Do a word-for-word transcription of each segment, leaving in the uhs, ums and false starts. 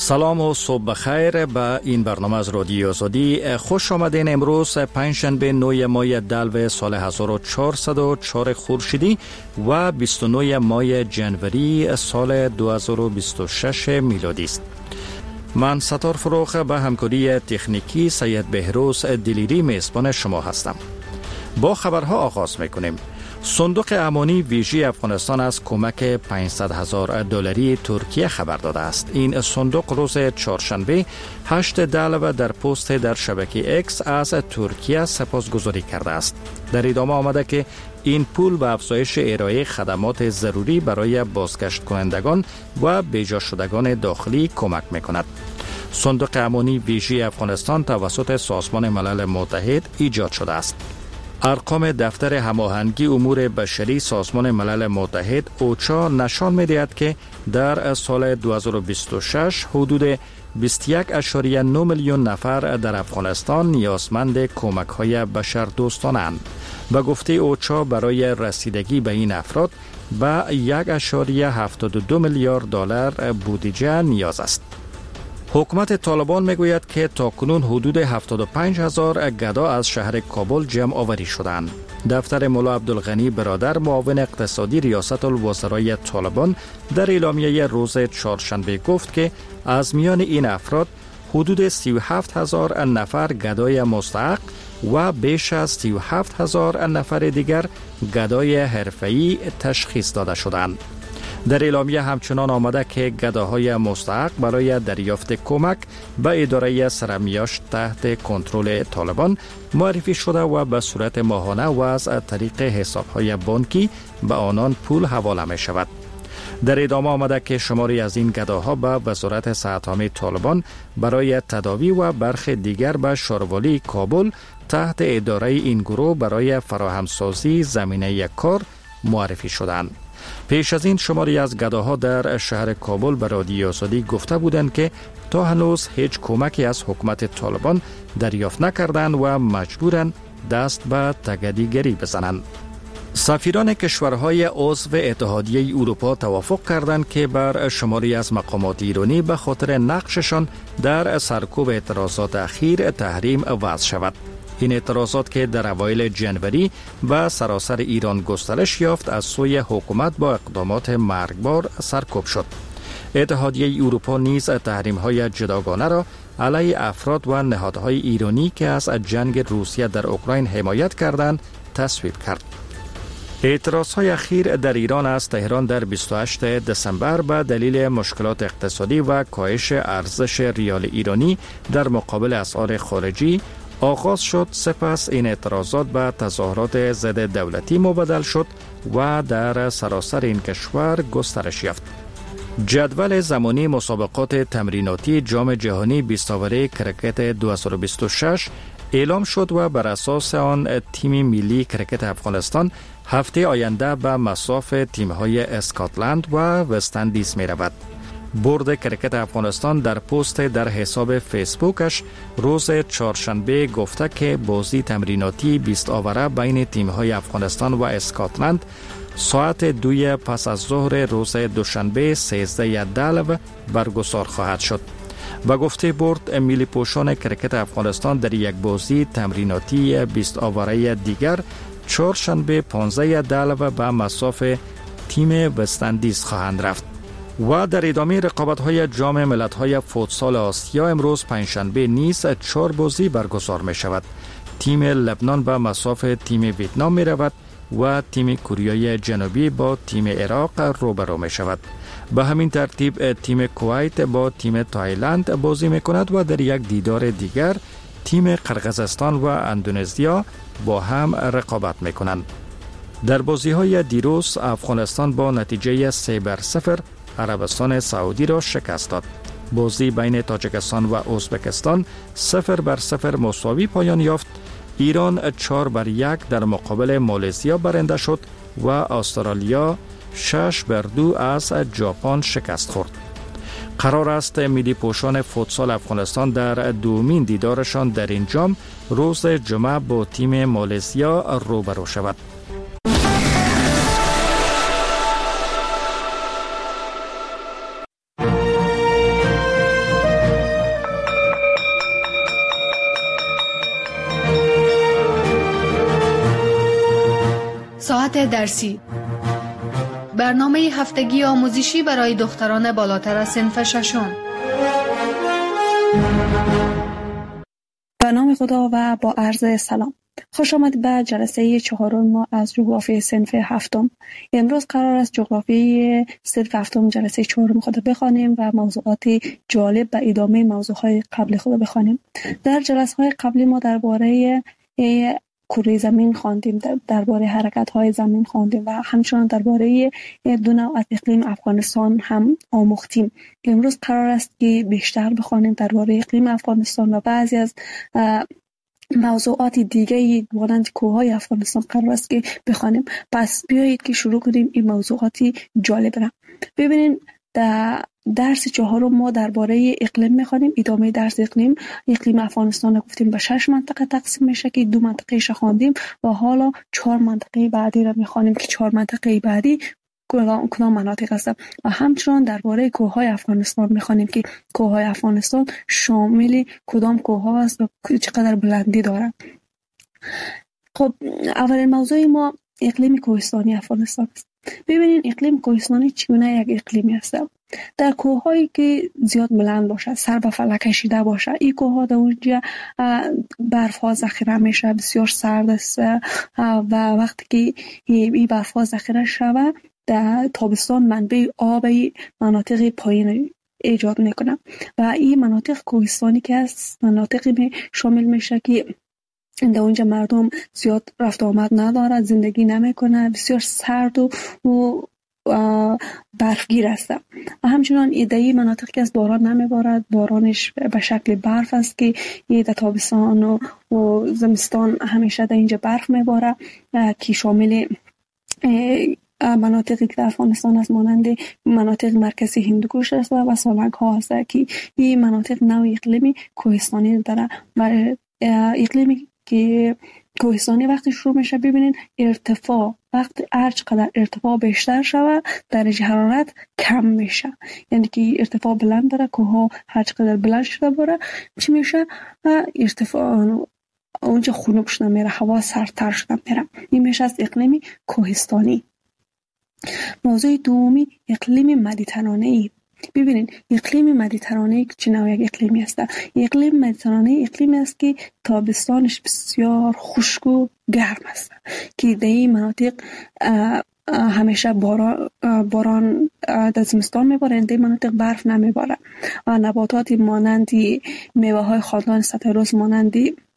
سلام و صبح بخیر به این برنامه از رادیو آزادی. خوش آمدین. امروز پنجشنبه نهم ماه دلو سال هزار و چهارصد و چهار خورشیدی و بیست و نه ماه جنوری سال دو هزار و بیست و شش میلادی است. من ستار فروخ به همکاری تکنیکی سید بهروز دلیری میزبان شما هستم. با خبرها آغاز میکنیم. صندوق امانی ویژه افغانستان از کمک پانصد هزار دلاری ترکیه خبر داده است. این صندوق روز چهارشنبه هشت دلو در پست در شبکه اکس از ترکیه سپاسگزاری کرده است. در ادامه آمده که این پول به افزایش ارائه خدمات ضروری برای بازگشت کنندگان و بیجا شدگان داخلی کمک میکند. صندوق امانی ویژه افغانستان توسط سازمان ملل متحد ایجاد شده است. ارقام دفتر هماهنگی امور بشری سازمان ملل متحد اوچا نشان می‌دهد که در سال دو هزار و بیست و شش حدود بیست و یک ممیز نه میلیون نفر در افغانستان نیازمند کمک‌های بشردوستانه‌اند. به گفته اوچا برای رسیدگی به این افراد به یک ممیز هفتاد و دو میلیارد دلار بودجه نیاز است. حکومت طالبان میگوید که تاکنون حدود هفتاد و پنج هزار گدا از شهر کابل جمع آوری شدند. دفتر مولا عبدالغنی برادر معاون اقتصادی ریاست الوزرای طالبان در اعلامیه روز چهارشنبه گفت که از میان این افراد حدود سی و هفت هزار نفر گدای مستحق و بیش از سی و هفت هزار نفر دیگر گدای حرفه‌ای تشخیص داده شدند. در اعلامیه همچنان آمده که گداهای مستحق برای دریافت کمک به اداره سرمیاشت تحت کنترل طالبان معرفی شده و به صورت ماهانه و از طریق حسابهای بانکی به آنان پول حواله می شود. در ادامه آمده که شماری از این گداها به وزارت صحت‌عامه طالبان برای تداوی و برخی دیگر به شاروالی کابل تحت اداره این گروه برای فراهمسازی زمینه کار معرفی شدند. پیش از این شماری از گداها در شهر کابل به رادیو آزادی گفته بودند که تا هنوز هیچ کمکی از حکومت طالبان دریافت نکردند و مجبورند دست به تگدیگری بزنند. سفیران کشورهای عضو اتحادیه اروپا توافق کردند که بر شماری از مقامات ایرانی به خاطر نقششان در سرکوب اعتراضات اخیر تحریم وضع شود. این اعتراضات که در اوایل جنوری به سراسر ایران گسترش یافت از سوی حکومت با اقدامات مرگبار سرکوب شد. اتحادیه اروپا نیز تحریم‌های جداگانه را علیه افراد و نهادهای ایرانی که از جنگ روسیه در اوکراین حمایت کردند تصویب کرد. اعتراضهای اخیر در ایران از تهران در بیست و هشتم دسامبر به دلیل مشکلات اقتصادی و کاهش ارزش ریال ایرانی در مقابل اسعار خارجی آغاز شد. سپس این اعتراضات به تظاهرات ضد دولتی مبدل شد و در سراسر این کشور گسترش یافت. جدول زمانی مسابقات تمریناتی جام جهانی بیست اوره کرکت دو هزار و بیست و شش اعلام شد و بر اساس آن تیم ملی کرکت افغانستان هفته آینده به مصاف تیم‌های اسکاتلند و وستندیز می رود. بورد کرکت افغانستان در پست در حساب فیسبوکش روز چهارشنبه گفته که بازی تمریناتی بیست اوره بین تیم‌های افغانستان و اسکاتلند ساعت دوی پس از ظهر روز دوشنبه سیزده دلو برگزار خواهد شد. و گفته بورد ملی پوشان کرکت افغانستان در یک بازی تمریناتی بیست اوره دیگر چهارشنبه پانزده دلو به مصاف تیم وستندیز خواهند رفت. و در ادامه رقابت‌های جام ملت‌های فوتسال آسیا امروز پنجشنبه نیز چهار بازی برگزار می شود. تیم لبنان به مصاف تیم ویتنام می رود و تیم کره جنوبی با تیم عراق روبرو می شود. به همین ترتیب تیم کویت با تیم تایلند بازی می کند و در یک دیدار دیگر تیم قرقیزستان و اندونزیا با هم رقابت می کنند. در بازی‌های دیروز افغانستان با نتیجه سه بر صفر عربستان سعودی را شکست داد. بازی بین تاجیکستان و ازبکستان صفر بر صفر مساوی پایان یافت. ایران چهار بر یک در مقابل مالزیا برنده شد و استرالیا شش بر دو از ژاپن شکست خورد. قرار است ملی پوشان فوتسال افغانستان در دومین دیدارشان در این جام روز جمعه با تیم مالزیا روبرو شود. موضوعات درسی. برنامه هفتگی آموزشی برای دختران بالاتر از صنف ششم. به نام خدا و با عرض سلام. خوش آمد به جلسه چهارم ما از جغرافی صنف هفتم. امروز قرار است جغرافی صنف هفتم جلسه چهارم خود بخوانیم و موضوعات جالب و ادامه موضوعهای قبل خود بخوانیم. در جلسه‌های قبلی ما درباره کره زمین خواندیم، درباره حرکت‌های زمین خواندیم و همچنان درباره دو نوع از اقلیم افغانستان هم آموختیم. امروز قرار است که بیشتر بخوانیم درباره اقلیم افغانستان و بعضی از موضوعات دیگه مانند کوههای افغانستان قرار است که بخوانیم. پس بیایید که شروع کنیم این موضوعاتی جالب را. ببینید در درس چهارم ما درباره اقلیم می‌خوانیم. ادامه درس اقلیم اقلیم افغانستان را گفتیم به شش منطقه تقسیم میشه که دو منطقه‌اش خواندیم و حالا چهار منطقه بعدی را می‌خوانیم که چهار منطقه بعدی کدام مناطق هستند و همچنان درباره کوههای افغانستان می‌خوانیم که کوههای افغانستان شامل کدام کوه‌ها است و چقدر بلندی دارند. خب اولین موضوع ما اقلیم کوهستانی افغانستان است. ببینید اقلیم کوهستانی چگونه یک اقلیمی است. در کوه‌هایی که زیاد بلند باشه، سر به فلک کشیده باشه، این کوه‌ها در اونجا برف‌ها ذخیره میشه، بسیار سرد است و وقتی که این برف‌ها ذخیره شود در تابستان منبع آب مناطق پایین ایجاد میکنه و این مناطق کوهستانی که است مناطقی شامل میشه که در اونجا مردم زیاد رفت آمد نداره، زندگی نمیکنه، بسیار سرد و, و برفگیر است و همچنان ایدهی مناطق که از باران نمیبارد، بارانش به شکل برف است که در تابستان و, و زمستان همیشه در اینجا برف میباره که شامل مناطقی که در افغانستان است مانند مناطق مرکزی هندوکش است و سالنگ ها است که این مناطق نوع اقلیمی کوهستانی داره و اقلیمی که کوهستانی وقتی شروع میشه ببینید ارتفاع وقتی هر چقدر ارتفاع بیشتر شود درجه حرارت کم میشه، یعنی که ارتفاع بلند داره کوه هر چقدر بلند شده باره چی میشه ارتفاع اونجا خنک شده میره، هوا سردتر شده میره. این میشه از اقلیم کوهستانی. موضوع دومی اقلیم مدیترانه‌ای. ببینید اقلیم مدیترانه‌ای چه نوع یک اقلیمی است؟ اقلیم مدیترانه‌ای اقلیمی است که تابستانش بسیار خشک و گرم است که در این مناطق همیشه باران باران در زمستان میباره، در این مناطق برف نمیباره و نباتات مانند میوه‌های خاندان ستایروس مانند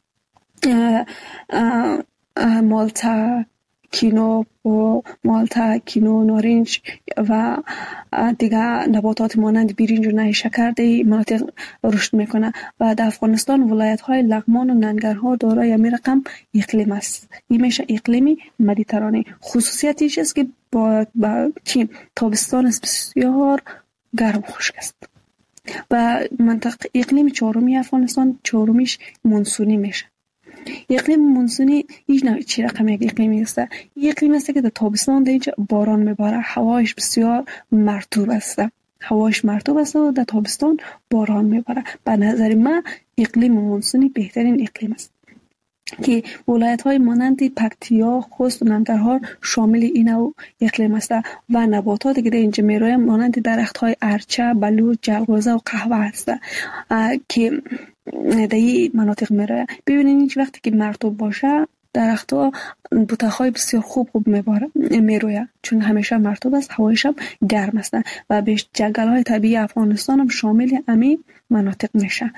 مالتا کینو و مالتا، کینو، نارنج و دیگر نباتات مانند برنج و نهی شکر در مناطق رشد میکنه و در افغانستان ولایت های لغمان و ننگرهار دارای می رقم اقلیم است. این میشه اقلیم مدیترانه. خصوصیتش است که با, با چین تابستان است بسیار گرم خشک است و منطقه اقلیم چهارمی افغانستان چهارمیش مونسونی میشه. اقلیم مونسونی هیچ نوع چی رقم یک اقلیمی است. یک اقلیم است که در تابستان در اینجا باران میباره، هوایش بسیار مرطوب است هوایش مرطوب است و در تابستان باران میباره. به نظر من اقلیم مونسونی بهترین اقلیم است که ولایت های مانند پکتیا، خوست و ننگرهار شامل این نوع اقلیم است و نباتاتی که در اینجا میرویم مانند درخت های ارچه، بلوط، جلغوزه و قهوه است که در این مناطق میرویم. ببینید هیچ وقتی که مرطوب باشه درخت ها بوته‌های بسیار خوب خوب میروید چون همیشه مرطوب است، هوایش هم گرم است و بیش جنگل های طبیعی افغانستان هم شامل امی مناطق میشه.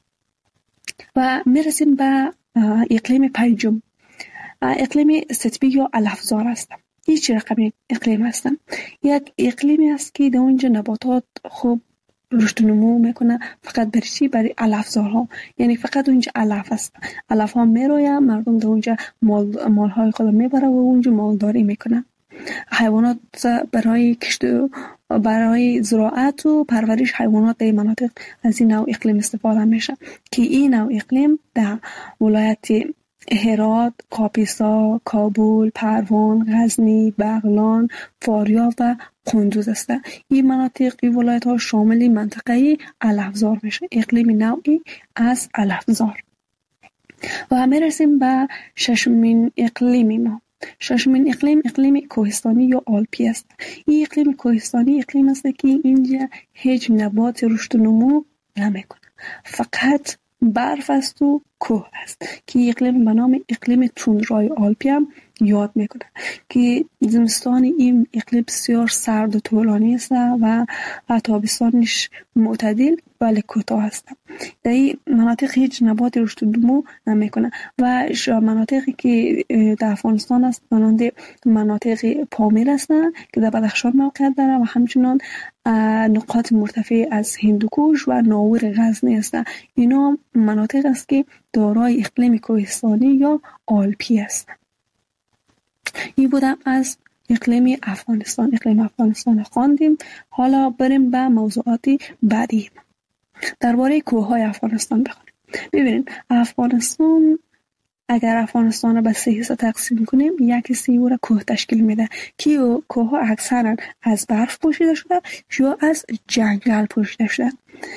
و میرسیم به اقلیم پنجم، اقلیم ستبی یا علفزار است. این چه رقم اقلیم است؟ یک اقلیمی است که در اونجا نباتات خوب رشد و نمو میکنه، فقط برای چی؟ برای علفزارها، یعنی فقط اونجا علف است، علف ها میروید، مردم در اونجا مال مالهای خود میبره و اونجا مالداری میکنه. حیوانات برای کشت برای زراعت و پرورش حیوانات در مناطق از این نوع اقلیم استفاده میشه که این نوع اقلیم در ولایت هرات، کاپیسا، کابل، پروان، غزنی، بغلان، فاریاب و قندوز است. این مناطق این ولایت ها شامل منطقه علفزار میشه، اقلیم نوعی از علفزار. و همه رسیم به ششمین اقلیم ما. ششمین اقلیم اقلیم کوهستانی یا آلپی است. این اقلیم کوهستانی اقلیم است که اینجا هیچ نبات رشد و نمو نمیکنه، فقط برف است و کوه است که اقلیم به نام اقلیم توندرای آلپی هم یاد میکنه که زمستان این اقلیم بسیار سرد و طولانی است و تابستانش معتدل ولی کوتاه است. در این مناطق هیچ نبات رشد و نمو نمیکنه و مناطقی که در افغانستان است مانند مناطق پامیر هستند که در بدخشان موقعیت داره و همچنان نقاط مرتفع از هندوکوش و ناور غزنی هستند. اینا مناطق است که دارای اقلیم کوهستانی یا آلپی است. این بودم از اقلیم افغانستان. اقلیم افغانستان خواندیم. حالا بریم به موضوعات بعدی. درباره کوههای افغانستان بخونیم. ببینید افغانستان، اگر افغانستان را به سه حصه تقسیم کنیم، یک حصه او را کوه تشکیل میده که کوه ها اکثرا از برف پوشیده شده یا از جنگل پوشیده شده.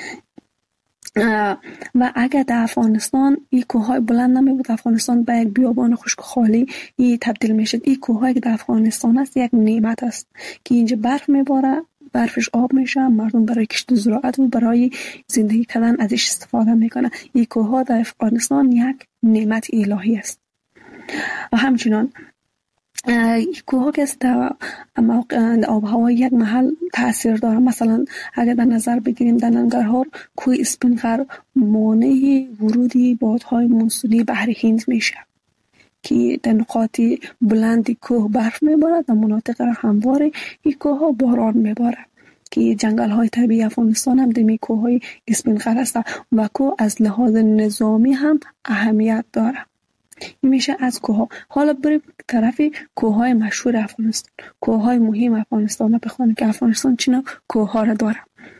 و اگر در افغانستان این کوههای بلند نمی بود، افغانستان به یک بیابان خشک خالی ای تبدیل میشد. این کوههایی که در افغانستان است یک نعمت است که اینجا برف میباره، برفش آب میشه، مردم برای کشت زراعت و برای زندگی کردن ازش استفاده میکنه. این کوهها در افغانستان یک نعمت الهی است. و همچنان کوه که در آب هوا یک محل تاثیر داره. مثلا اگر در نظر بگیریم در ننگرهار کوه اسپینقر مانع ورودی بادهای مونسونی بحر هند میشه که در نقاط بلند کوه برف میباره، در مناطق هموار این کوه ها باران میباره که جنگل های طبیعی افغانستان هم در کوه های اسپینقر هست و کوه از لحاظ نظامی هم اهمیت داره. این میشه از کوه ها. حالا بریم طرف کوه های مشهور افغانستان، کوه های مهم افغانستان رو بخونیم که افغانستان چینا کوه ها را داره.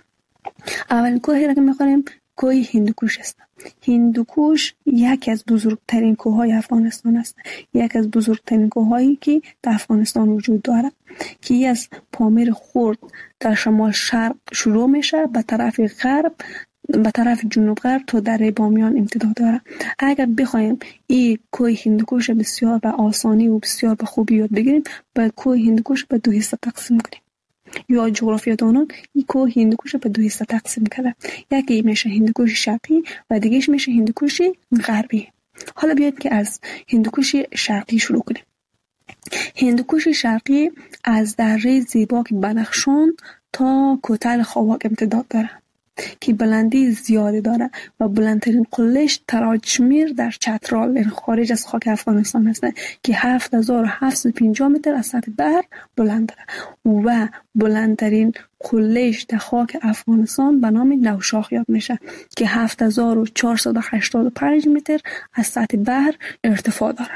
اولین کوهی را که میخونیم کوه هندوکوش است. هندوکوش یکی از بزرگترین کوه های افغانستان است، یکی از بزرگترین کوه هایی که در افغانستان وجود داره که از پامیر خرد در شمال شرق شروع میشه به طرف غرب، به طرف جنوب غرب تا دره بامیان امتداد داره. اگر بخوایم این کوه هندوکوش بسیار به آسانی و بسیار به خوبی یاد بگیریم، باید کوه هندوکوش به دو حصه تقسیم کنیم. یا جغرافیا دانان این کوه هندوکوش به دو حصه تقسیم کرده، یکی میشه هندوکوش شرقی و دیگهش میشه هندوکوش غربی. حالا بیاید که از هندوکوش شرقی شروع کنیم. هندوکوش شرقی از دره زیباک بدخشان تا کوتل خواک امتداد داره که بلندی زیادی داره و بلندترین قلهش تراجمیر در چترال، این خارج از خاک افغانستان هست که هفت هزار و هفتصد و پنجاه متر از سطح بحر بلند داره و بلندترین قلهش در خاک افغانستان به نام نوشاخ یاد میشه که هفت هزار و چهارصد و هشتاد و پنج متر از سطح بحر ارتفاع داره.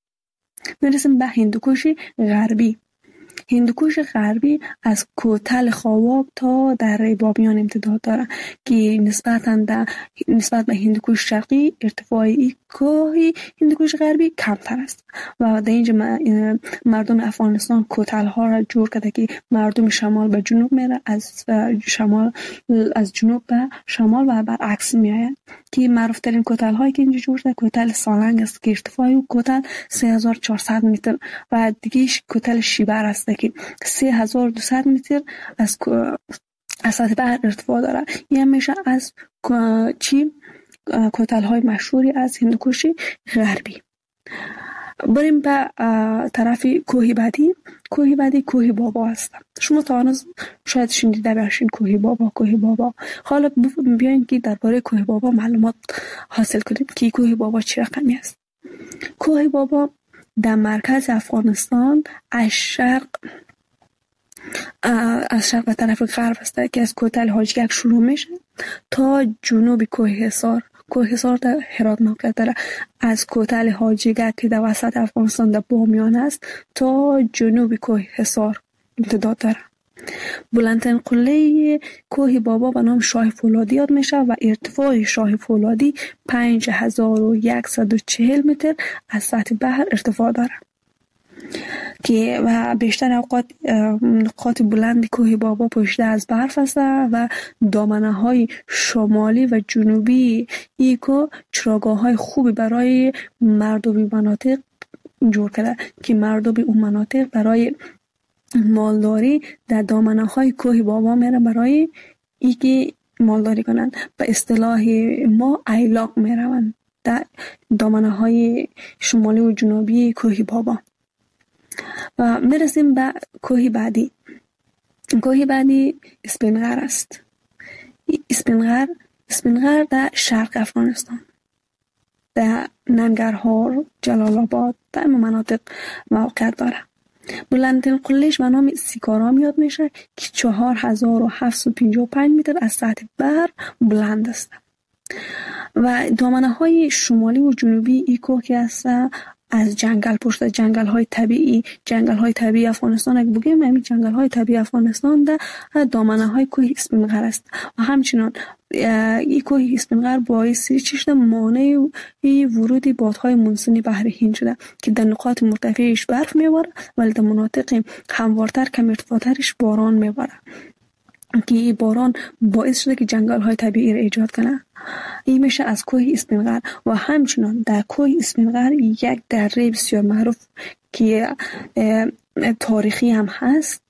میرسیم به هندوکوش غربی. هندوکوش غربی از کوتل خواک تا دره بامیان امتداد داره که نسبتاً در نسبت به هندوکوش شرقی ارتفاع این کوه هندوکوش غربی کمتر است و در اینجا مردم افغانستان کوتل ها را جور کرده که مردم شمال به جنوب میره، از شمال از جنوب به شمال و برعکس میآید که معروف ترین کوتل هایی که اینجا جور شده کوتل سالنگ است که ارتفاع او کوتل سه هزار و چهارصد متر و دیگهش کوتل شیبر است که سه هزار و دویست متر از از سطح بحر ارتفاع داره. این میشه از چی کوتل های مشهوری از هندوکوش غربی. بریم به طرف کوه بعدی. کوه بعدی کوه بابا است. شما تا آن شاید شنیده باشین کوه بابا کوه بابا. حالا بیاین که درباره کوه بابا معلومات حاصل کنیم که کوه بابا چه رقمی است. کوه بابا در مرکز افغانستان از شرق از شرق به طرف غرب است که از کوتل حاجگک شروع میشه تا جنوب کوه حصار. کوه حصار در هرات موقعیت داره. از کوتل حاجگک که در وسط افغانستان در بامیان است تا جنوب کوه حصار امتداد داره. بلندترین قله کوه بابا به نام شاه فولادی یاد میشه و ارتفاع شاه فولادی پنج هزار و صد و چهل متر از سطح بحر ارتفاع داره که و بیشتر اوقات نقاط بلند کوه بابا پوشیده از برف است و دامنه های شمالی و جنوبی ای کوه چراگاه های خوبی برای مردمی مناطق جور کرده که مردم اون مناطق برای مالداری در دامنه های کوه بابا میره برای اینکه مالداری کنن. به اصطلاح ما ایلاق میروند در دامنه های شمالی و جنوبی کوه بابا. و میرسیم به کوه بعدی. کوه بعدی اسپینغر است. اسپینغر اسپینغر در شرق افغانستان، در ننگرهار، جلال آباد، در مناطق موقعیت داره. بلندترین قله‌اش به نام سیکارام یاد میشه که چهار هزار و هفتصد و پنجاه و پنج متر از سطح بحر بلند است. و دامنه های شمالی و جنوبی این کوه که است از جنگل پشت جنگل های طبیعی جنگل های طبیعی افغانستان اگه بگیم همین جنگل های طبیعی افغانستان در دامنه های کوه اسپینغر است. و همچنان این کوه اسپینغر باعث چیش مانع ورود بادهای مونسونی بحر هند شده که در نقاط مرتفعش برف میباره ولی در مناطق هموارتر کم ارتفاعترش باران میباره که این باران باعث شده که جنگل های طبیعی را ایجاد کنه. این میشه از کوه اسپینغر. و همچنان در کوه اسپینغر یک دره بسیار معروف که تاریخی هم هست،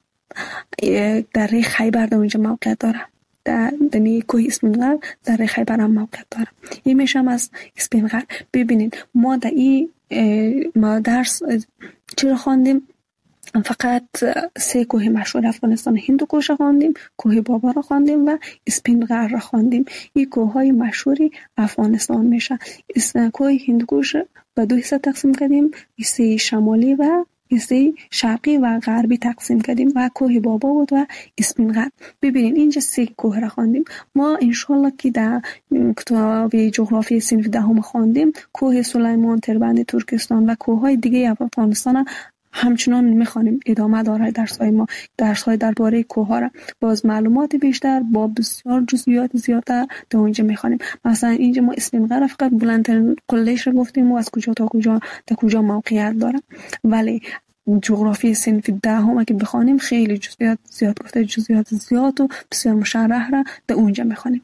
دره خیبر در اونجا موقعیت داره. در دنی کوه اسپینغر دره خیبر هم موقعیت داره. این میشه هم از اسپینغر. ببینید ما در این ما درس چرا خواندیم؟ فقط سه کوه مشهور افغانستان، هندوکش خواندیم، کوه بابا را خواندیم و اسپینغر را خواندیم. این کوه های مشهوری افغانستان میشه. کوه هندوکش به دو حصه تقسیم کردیم، حصه شمالی و حصه شرقی و غربی تقسیم کردیم و کوه بابا بود و اسپینغر. ببینید اینجا سه کوه را خواندیم. ما انشالله که در کتاب جغرافی صنف دهم خواندیم کوه سلیمان، تربند ترکستان و کوه های دیگه افغانستان همچنان میخوانیم. ادامه داره درس‌های ما، درس‌های درباره کوه‌ها را باز معلومات بیشتر با بسیار جزئیات زیادتر در اونجا میخوانیم. مثلا اینجا ما اسپینغر فقط بلندترین قله‌اش را گفتیم و از کجا تا کجا تا کجا موقعیت داره، ولی جغرافی صنف دهم که بخوانیم خیلی جزئیات زیاد گفته، جزئیات زیاد و بسیار مشرح را در اونجا میخوانیم.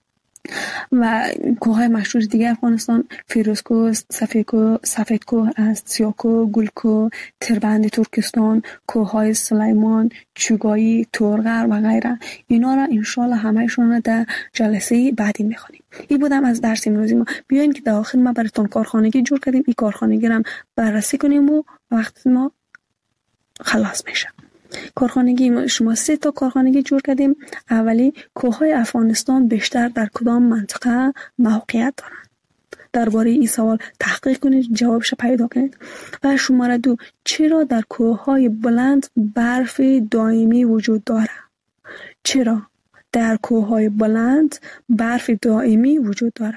و کوه‌های مشهور دیگه افغانستان فیروزکوه، سفیدکوه، سفیدکوه است، سیاکوه، گلکوه، تربند ترکستان، کوه‌های سلیمان، چوگایی، تورغر و غیره. اینا را انشالله همه‌شون در جلسه بعدی می‌خونیم. این بودم از درس امروزی ما. بیاین که در آخر ما براتون کارخانگی جور کردیم، این کارخانگی را بررسی کنیم و وقت ما خلاص میشه. کارخانگی شما سه تا کارخانگی جور کردیم. اولی کوههای افغانستان بیشتر در کدام منطقه موقعیت دارند؟ درباره این سوال تحقیق کنید، جوابش پیدا کنید. و شماره دو چرا در کوههای بلند برف دائمی وجود داره؟ چرا در کوههای بلند برف دائمی وجود داره؟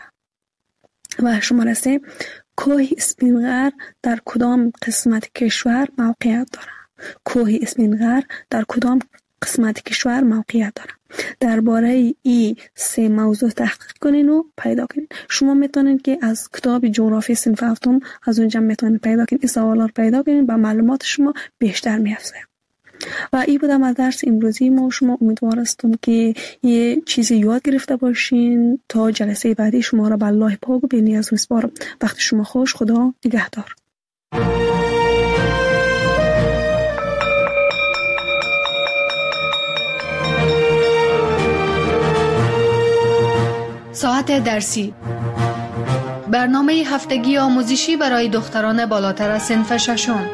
و شماره سه کوه اسپینغر در کدام قسمت کشور موقعیت داره؟ کوه اسپینغر در کدام قسمت کشور موقعیت داره؟ درباره این سه موضوع تحقیق کنین و پیدا کنین. شما میتونید که از کتاب جغرافی صنف هفتم از اونجا میتونید پیدا کنین، این سوالا رو پیدا کنین و معلومات شما بیشتر میافزه. و این بودم از درس امروزی ما. شما امیدوار هستم که یه چیزی یاد گرفته باشین. تا جلسه بعدی شما را به الله پاک و بی‌نیاز میسپارم. وقت شما خوش. خدا نگهدار. ساعت درسی، برنامه هفتگی آموزشی برای دختران بالاتر از صنف ششم.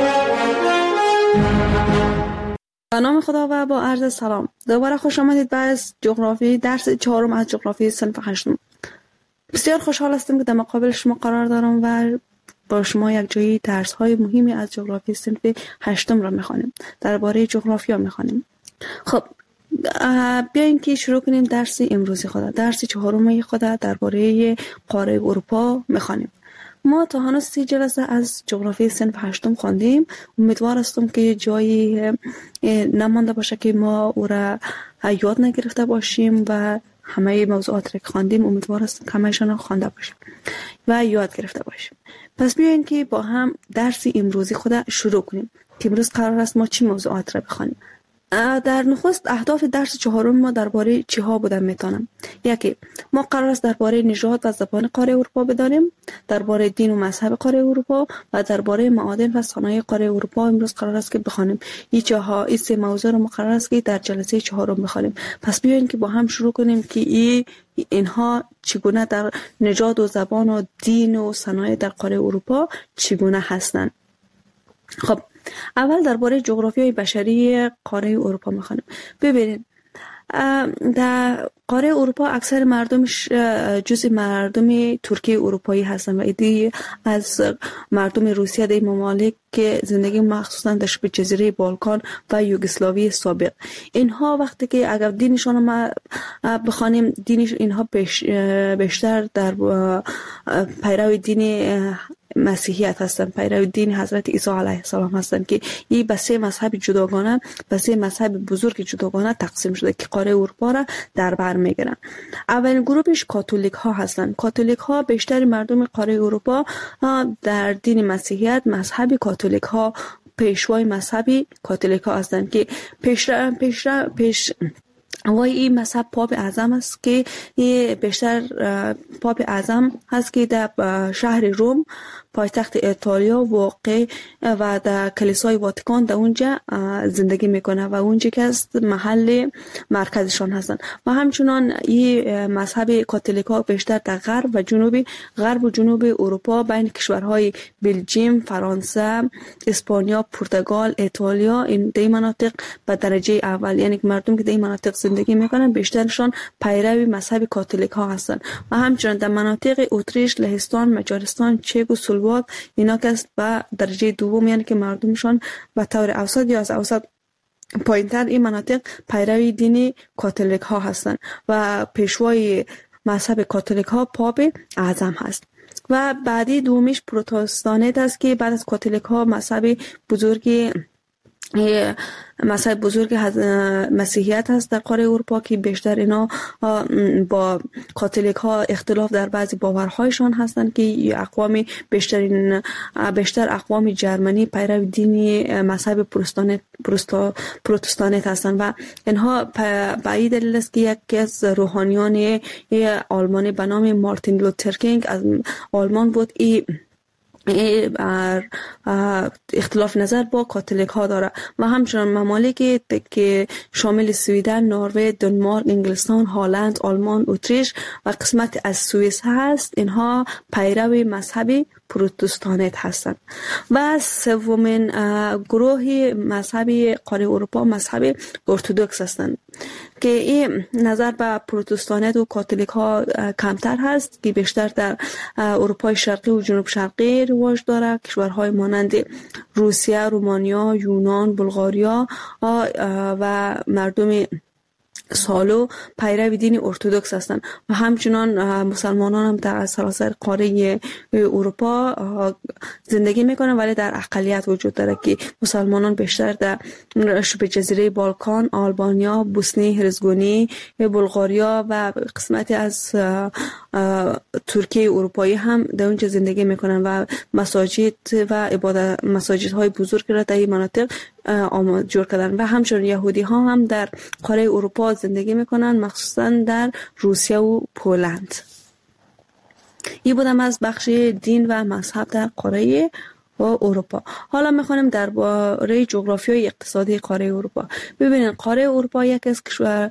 به نام خدا و با عرض سلام. دوباره خوش آمدید به از جغرافی درس چهارم از جغرافی صنف هشتم. بسیار خوشحال هستم که در مقابل شما قرار دارم و با شما یک جایی درس های مهمی از جغرافی صنف هشتم را میخوانیم. درباره جغرافیا میخوانیم. خب بیاین که شروع کنیم درس امروزی خود. درس چهارم خود درباره قاره اروپا میخوانیم. ما تا هنوز سی جلسه از جغرافی صنف هشتم خواندیم. امیدوار هستم که جایی نمانده باشه که ما او را یاد نگرفته باشیم و همه موضوعات را که خواندیم امیدوار هستم که همه‌شان را خوانده باشیم و یاد گرفته باشیم. پس بیاین که با هم درس امروزی خود شروع کنیم که امروز قرار است ما چی موضوعات را بخوانیم. در نخست اهداف درس چهارم ما درباره چی ها بودن میتونم. یکی، ما قرار است درباره نژاد و زبان قاره اروپا بدانیم، درباره دین و مذهب قاره اروپا و درباره معادن و صنایع قاره اروپا امروز قرار است که بخوانیم. این چهار این سه موضوع رو ما قرار است که در جلسه چهارم بخوانیم. پس بیاین که با هم شروع کنیم که این اینها چگونه در نژاد و زبان و دین و صنایع در قاره اروپا چگونه هستند. خب اول درباره جغرافیای بشری قاره اروپا میخوانیم. ببینید در قاره اروپا اکثر مردمش جزء مردم ترکیه اروپایی هستند و ایده از مردم روسیه در ممالک که زندگی مخصوصا در شبه جزیره بالکان و یوگسلاوی سابق. اینها وقتی که اگر دینشون ما بخوانیم، دینش اینها بیشتر در پیرو دین مسیحیت هستند، پیرو دین حضرت عیسی علیه السلام هستند که این به سه مذهب جداگانه به سه مذهب بزرگ جداگانه تقسیم شده که قاره اروپا را در بر میگیرن. اولین گروهش کاتولیک ها هستند. کاتولیک ها بیشتر مردم قاره اروپا در دین مسیحیت مذهب کاتولیک ها پیشوای مذهبی کاتولیک ها هستند که پیش پیش پیش وای این مذهب پاپ اعظم است که بیشتر پاپ اعظم هست که در شهر روم پایتخت ایتالیا واقع و در کلیسای واتیکان در اونجا زندگی میکنه و اونجا که است محل مرکزشان هستند. و همچنان این مذهب کاتولیکا بیشتر در غرب و جنوب غرب و جنوب اروپا بین کشورهای بلژیم، فرانسه، اسپانیا، پرتغال، ایتالیا این دی مناطق به درجه اول، یعنی مردم که در این مناطق زندگی میکنن بیشترشان پیرو مذهب کاتولیک ها هستند. و همچنان در مناطق اتریش، لهستان، مجارستان، چک و سلواک اینا که است به درجه دوم، یعنی که مردمشان به طور اوسط یا از اوسط پایینتر این مناطق پیرو دین کاتولیک ها هستند و پیشوای مذهب کاتولیک ها پاپ اعظم هست. و بعدی دومیش پروتستانت است که بعد از کاتولیک ها مذهب بزرگی مذهب بزرگ مسیحیت هست در قاره اروپا که بیشتر اینا با کاتولیک ها اختلاف در بعضی باورهایشان هستند که اقوام بیشترین بیشتر اقوام جرمنی پیرو دین مذهب پروتستانت پروتستانت هستند و اینها به این دلیل است که یکی از روحانیان آلمانی به نام مارتین لوتر کینگ از آلمان بود ای بر اختلاف نظر با کاتولیک ها داره و همچنان ممالک که شامل سویدن، نروژ، دانمارک، انگلستان، هلند، آلمان، اتریش و قسمت از سوئیس هست اینها پیرو مذهب پروتستانت هستند. و سومین گروه مذهبی قاره اروپا مذهب ارتدوکس هستند که این نظر به پروتستانت و کاتولیک ها کمتر هست که بیشتر در اروپای شرقی و جنوب شرقی رواج داره. کشورهای مانند روسیه، رومانیا، یونان، بلغاریا و مردم سالو پیرو دین ارتدوکس هستند و همچنان مسلمانان هم در سراسر قاره اروپا زندگی میکنن، ولی در اقلیت وجود داره که مسلمانان بیشتر در شبه جزیره بالکان، آلبانیا، بوسنی هرزگونی، بلغاریا و قسمتی از ترکیه اروپایی هم در اونجا زندگی میکنن و مساجد و عبادت مساجدهای بزرگ را در این مناطق آماده جور کردن. و همچنین یهودی ها هم در قاره اروپا زندگی میکنن، مخصوصا در روسیه و پولند. این بودم از بخش دین و مذهب در قاره و اروپا. حالا میخوانیم درباره جغرافیای اقتصادی قاره اروپا. ببینید قاره اروپا یک از کشور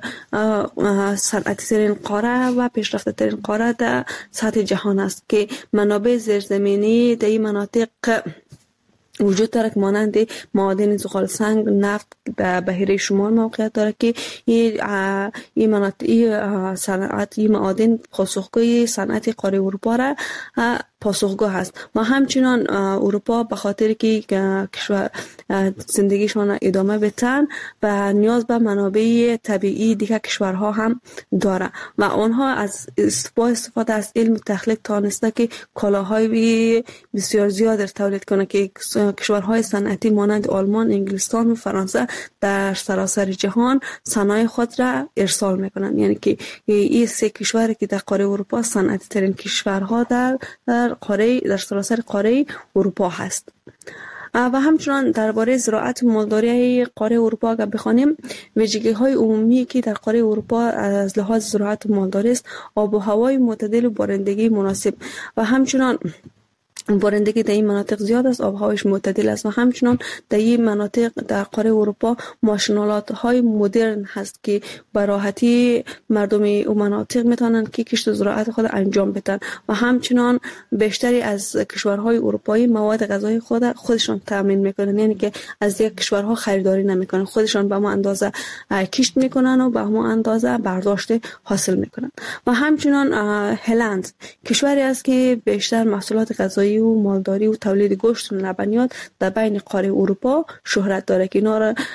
صنعتی ترین قاره و پیشرفته ترین قاره در سطح جهان است که منابع زیرزمینی در این مناطق وجود داره که مانند معادن زغال سنگ، نفت در بحیره شمال موقعیت داره که این مناطق این صنعت این معادن پاسخگوی صنعت قاره اروپا را پاسخگو هست. و همچنان اروپا به خاطر که کشور زندگیشان ادامه بدن و نیاز به منابع طبیعی دیگر کشورها هم داره و آنها از با استفاده از علم تخلیق توانسته که کالاهای بسیار زیاد را تولید کنه که کشورهای صنعتی مانند آلمان، انگلستان و فرانسه در سراسر جهان صنایع خود را ارسال میکنند. یعنی که این سه کشوری که در قاره اروپا صنعتی ترین کشورها در در قاره در سراسر قاره اروپا هست. و همچنان درباره زراعت و مالداری قاره اروپا اگر بخوانیم، ویژگی های عمومی که در قاره اروپا از لحاظ زراعت و مالداری است آب و هوای معتدل و بارندگی مناسب و همچنان بارندگی در این مناطق زیاد است، آب و هوایش معتدل است و همچنان در این مناطق در قاره اروپا ماشینالات های مدرن هست که به راحتی مردم این مناطق میتونن که کشت و زراعت خود انجام بدن و همچنان بیشتری از کشورهای اروپایی مواد غذایی خود خودشان تامین میکنن، یعنی که از دیگر کشورها خریداری نمیکنن، خودشان به ما اندازه کشت میکنن و به ما اندازه برداشت حاصل میکنن. و همچنان هلند کشوری است که بیشتر محصولات غذایی و مالداری و تولید گوشت و لبنیات در بین قاره اروپا شهرت داره که اینا را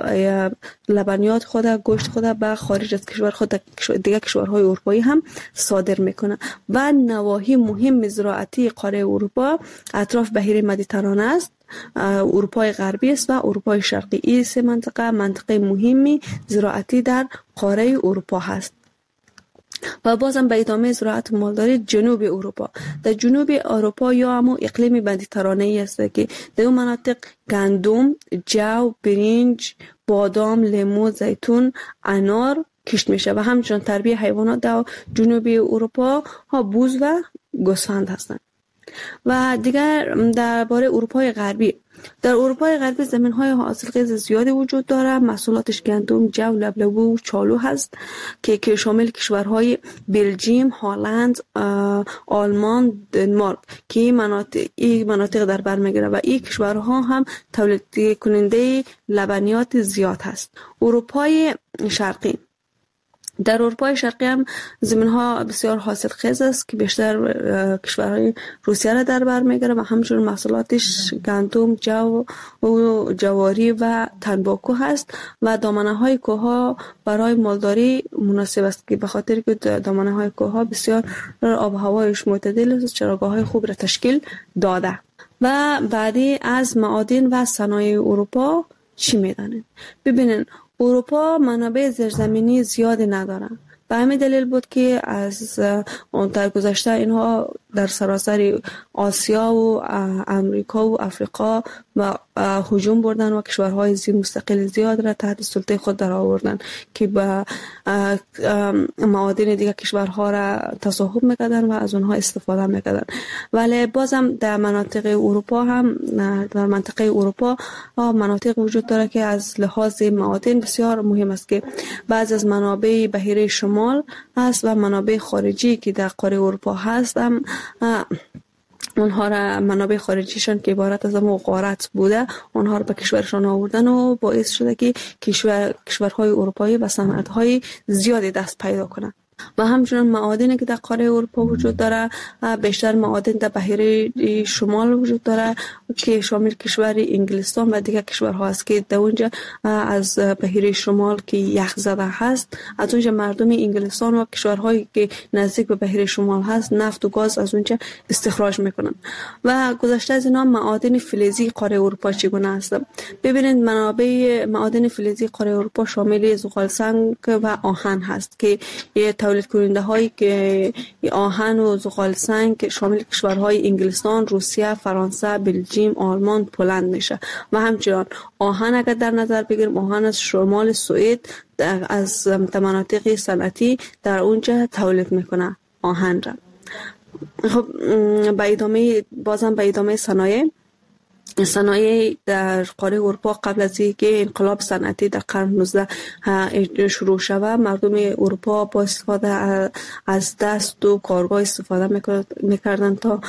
لبنیات خود گوشت خود به خارج از کشور خود دیگر کشورهای اروپایی هم صادر میکنه. و نواحی مهم زراعتی قاره اروپا اطراف بحیره مدیترانه است، اروپای غربی است و اروپای شرقی. این سه منطقه منطقه مهمی زراعتی در قاره اروپا هست. و بازم به ادامه زراعت و مالداری جنوب اروپا، در جنوب اروپا یا همون اقلیم مدیترانه‌ای است که در اون مناطق گندم، جو، برنج، بادام، لیمو، زیتون، انار کشت میشه و همچنین تربیه حیوانات در جنوب اروپا ها بوز و گوسفند هستند. و دیگر درباره اروپای غربی، در اروپای غربی زمین‌های حاصلخیز زیادی وجود دارد. محصولاتش گندم، جو، لبلبو و چالو هست که که شامل کشورهای بلژیم، هلند، آلمان، دنمارک که این مناطق این مناطق در بر میگیره و این کشورها هم تولید کننده لبنیات زیاد هست. اروپای شرقی، در اروپای شرقی هم زمین‌ها بسیار حاصلخیز است که بیشتر کشورهای روسیه را در بر میگیره و همچنین محصولاتش گندم، جو و جواری و تنباکو هست و دامنه‌های کوه‌ها برای مالداری مناسب است که به خاطر که دامنه‌های کوه‌ها بسیار آب و هوایش معتدل است، چراگاه‌های خوب را تشکیل داده. و بعدی از معادن و صنایع اروپا چی میدانید؟ ببینید اروپا منابع زیرزمینی زیادی نداره. به همین دلیل بود که از اون در گذشته اینها در سراسر آسیا و امریکا و افریقا و هجوم بردن و کشورهای زیر مستقل زیاد را تحت سلطه خود در آوردن که با معادن دیگر کشورها را تصاحب میکردن و از اونها استفاده میکردن. ولی بازم در مناطق اروپا هم در منطقه اروپا مناطق وجود داره که از لحاظ معادن بسیار مهم است که بعض از منابع بحیره شمال هست و منابع خارجی که در قاره اروپا هست هم اونها را منابع خارجیشان که عبارت از غارت بوده اونها را به کشورشان آوردن و باعث شده که کشور کشورهای اروپایی و صنعت‌های زیادی دست پیدا کنند. و همچنین معادنی که در قاره اروپا وجود داره بیشتر معادن در بحیره شمال وجود داره که شامل کشور انگلستان و دیگر کشورها است که در اونجا از بحیره شمال که یخ زده هست از اونجا مردم انگلستان و کشورهایی که نزدیک به بحیره شمال هست نفت و گاز از اونجا استخراج میکنن. و گذشته از اینا معادن فلزی قاره اروپا چگونه است؟ ببینید منابع معادن فلزی قاره اروپا شامل زغال سنگ و آهن هست که تولید کننده هایی که آهن و زغال سنگ شامل کشورهای انگلستان، روسیه، فرانسه، بلژیم، آلمان، پولند میشه. و همچنین آهن اگر در نظر بگیریم آهن از شمال سوئد از مناطق صنعتی در اونجا تولید میکنه آهن را. خب به ادامه بازم به ادامه صنایع صنایع در قاره اروپا قبل از اینکه انقلاب صنعتی در قرن نوزده شروع شود مردم اروپا با استفاده از دست و کارگاه استفاده میکردن تا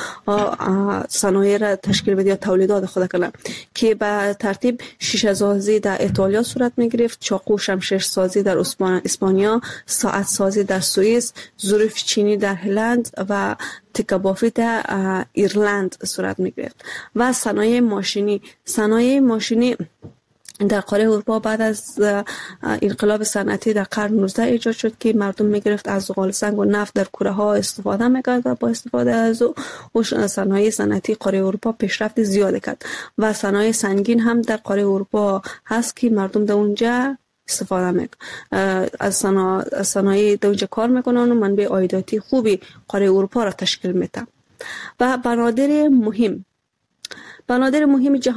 صنایع را تشکیل بده یا تولیدات خود کنند که به ترتیب شیشه سازی در ایتالیا صورت میگرفت، چاقو شمشیر سازی در اسپانیا، ساعت سازی در سوئیس، ظروف چینی در هلند و تکه بافی در ایرلند صورت میگرفت. و صنایع ماشینی صنایع ماشینی در قاره اروپا بعد از انقلاب صنعتی در قرن نوزده ایجاد شد که مردم میگرفت از زغال سنگ و نفت در کوره ها استفاده میکرد و با استفاده از او صنایع صنعتی قاره اروپا پیشرفت زیاد کرد. و صنایع سنگین هم در قاره اروپا هست که مردم در اونجا استفاده میکنن از صنایع در اونجا کار میکنن و منبع عایداتی خوبی قاره اروپا را تشکیل میده. و بنادر مهم بنادر مهم جهان